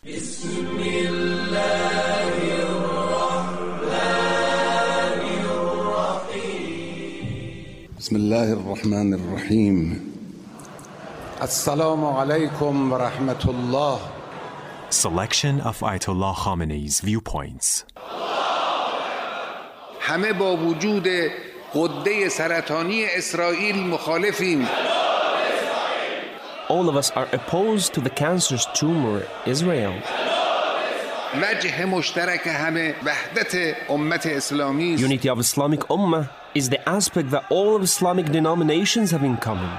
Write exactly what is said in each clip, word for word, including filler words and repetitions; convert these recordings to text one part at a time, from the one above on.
بسم الله الرحمن الرحیم. السلام علیکم و رحمت الله. Selection of Ayatollah Khamenei's viewpoints. همه با وجود غده سرطانی اسرائیل مخالفیم. All of us are opposed to the cancerous tumor, Israel. وجه مشترک همه وحدت امت اسلامی است. Unity of Islamic Ummah is the aspect that all of Islamic denominations have in common.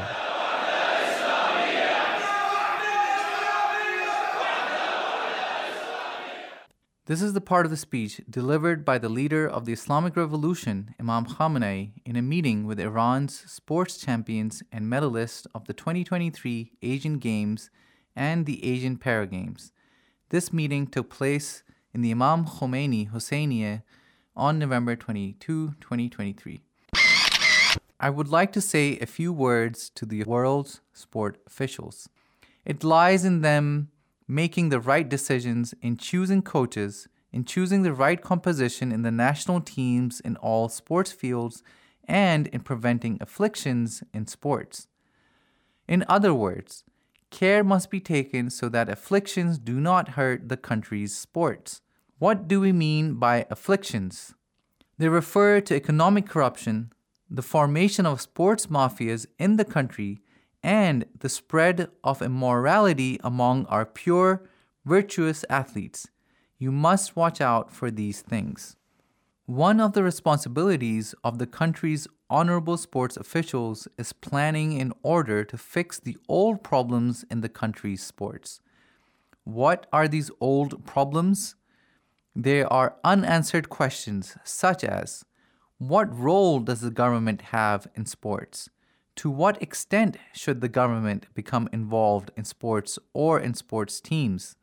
This is the part of the speech delivered by the leader of the Islamic Revolution, Imam Khamenei, in a meeting with Iran's sports champions and medalists of the twenty twenty-three Asian Games and the Asian Para Games. This meeting took place in the Imam Khomeini Hosseinieh on November twenty-second, twenty twenty-three. I would like to say a few words to the world's sport officials. It lies in them making the right decisions in choosing coaches, in choosing the right composition in the national teams in all sports fields, and in preventing afflictions in sports. In other words, care must be taken so that afflictions do not hurt the country's sports. What do we mean by afflictions? They refer to economic corruption, the formation of sports mafias in the country, and the spread of immorality among our pure, virtuous athletes. You must watch out for these things. One of the responsibilities of the country's honorable sports officials is planning in order to fix the old problems in the country's sports. What are these old problems? There are unanswered questions such as, what role does the government have in sports? To what extent should the government become involved in sports or in sports teams?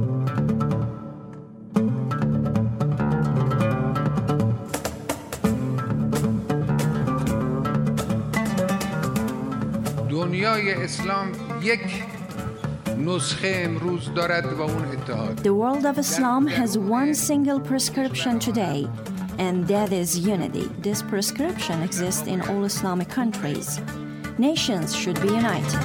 دنیای اسلام یک نسخه امروز دارد و اون اتحاد. The world of Islam has one single prescription today, and that is unity. This prescription exists in all Islamic countries. Nations should be united.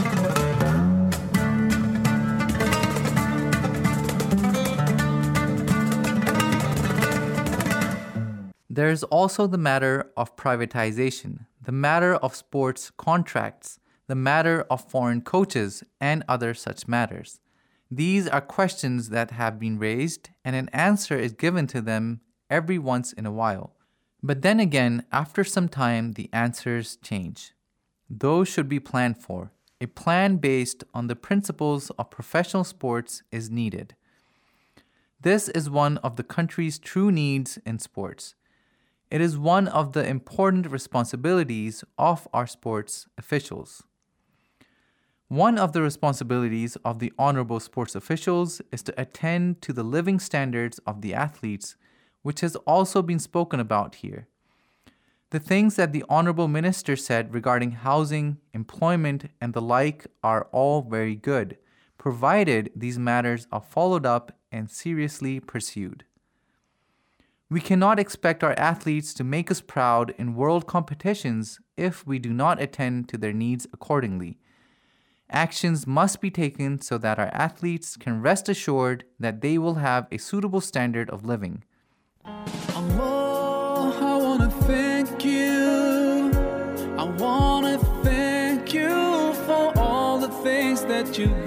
There is also the matter of privatization, the matter of sports contracts, the matter of foreign coaches, and other such matters. These are questions that have been raised, and an answer is given to them every once in a while. But then again, after some time, the answers change. Those should be planned for. A plan based on the principles of professional sports is needed. This is one of the country's true needs in sports. It is one of the important responsibilities of our sports officials. One of the responsibilities of the honorable sports officials is to attend to the living standards of the athletes, which has also been spoken about here. The things that the Honorable Minister said regarding housing, employment, and the like are all very good, provided these matters are followed up and seriously pursued. We cannot expect our athletes to make us proud in world competitions if we do not attend to their needs accordingly. Actions must be taken so that our athletes can rest assured that they will have a suitable standard of living. Allah, I wanna thank you. I wanna thank you for all the things that you've